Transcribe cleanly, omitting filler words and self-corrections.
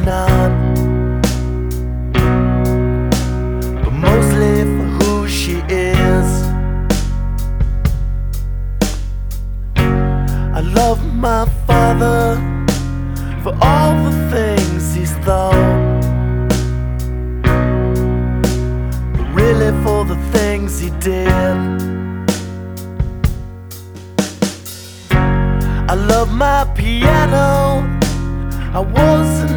not, but mostly for who she is. I love my father for all the things he's thought, but really for the things he did. I love my piano. I wasn't